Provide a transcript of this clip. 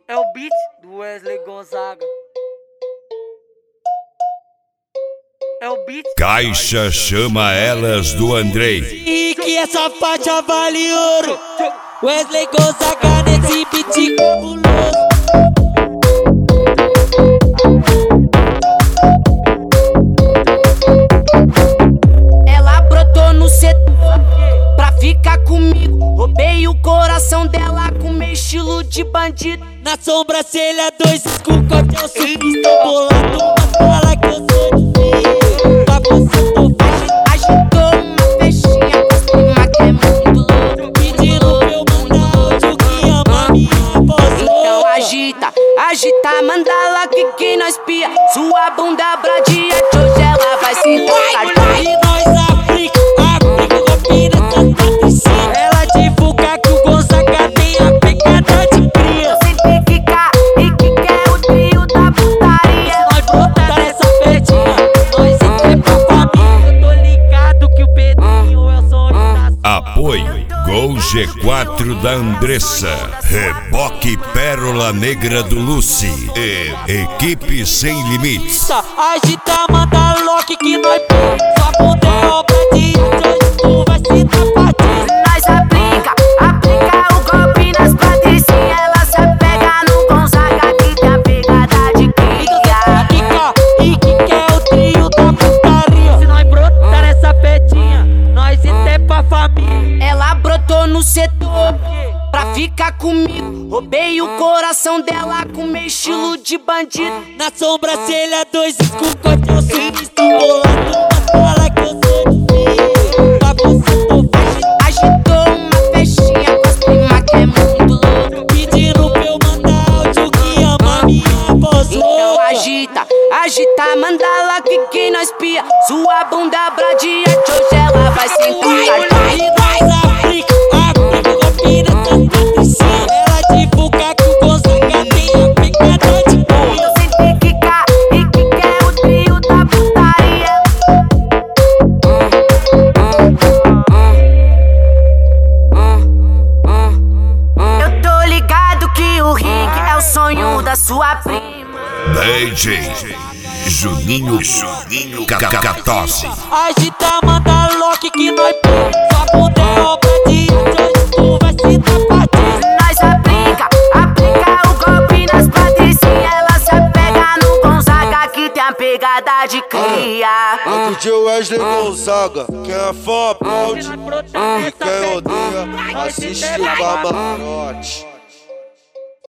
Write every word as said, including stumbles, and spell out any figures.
É o beat do Wesley Gonzaga. É o beat. Caixa chama elas do Andrei. E que essa faixa vale ouro. Wesley Gonzaga nesse beat cabuloso. Ela brotou no setor pra ficar comigo. Roubei o coração dela com meu estilo de bandido. Na sobrancelha, dois escuros, corte ao surfista bolado. Mas fala que eu sou difícil. Pra você tô Agitou uma festinha com as primas que é muito louco. pedindo pra eu mandar áudio que ama minha voz. Então agita, agita, manda lá que que nós pia. Sua bunda bradiante, hoje ela vai se tocar. E nós aplica, aplica, copina essas patricinhas. Ela divulga que o Gonzaga tem a pegada de cria. Sempre fica e que quer o trio da putaria. Nós botar nessa festinha, nós entrei pra família. Eu tô ligado que o Pedrinho é o sonho da Apoio Gol G quatro da Andressa, Reboque Pérola Negra do Lucy e Equipe Sem Limites. agita, manda lock que nós pega. Sua bunda é obra de arte, hoje tu vai se dar partida. Nós aplica, aplica o golpe nas patricinhas. Ela se apega no Gonzaga que tem a pegada de cria. Kika, e que quer o trio da putaria. Se nós brotar nessa festinha, nós até pra família. Ela brotou no setor pra ficar comigo. Roubei o coração dela com meu estilo de bandido. Na sobrancelha, dois escuros, corte ao surfista bolado. Mas fala que eu sou difícil. Pra você tô Agitou uma festinha com as primas que é muito louco. pedindo pra eu mandar áudio que ama minha voz. Então agita, agita, manda lá que que nós pia. Sua bunda bradiante, hoje ela vai se encontrar. E nós aplica, aplica, copina essas patricinhas. Ela divulga que o Gonzaga tem a pegada de cria. Sempre fica e que quer o trio da putaria. Eu tô ligado que o Rick é o sonho da sua prima. D J Juninho Juninho Catose. Agita, manda lock que nós pega. Sua bunda é obra de arte, hoje tu vai se dar partida. Nós aplica, aplica o golpe nas patricinhas. Ela se apega no Gonzaga que tem a pegada de cria. É D J Wesley Gonzaga, quem é fã aplaude e quem odeia assiste o camarote.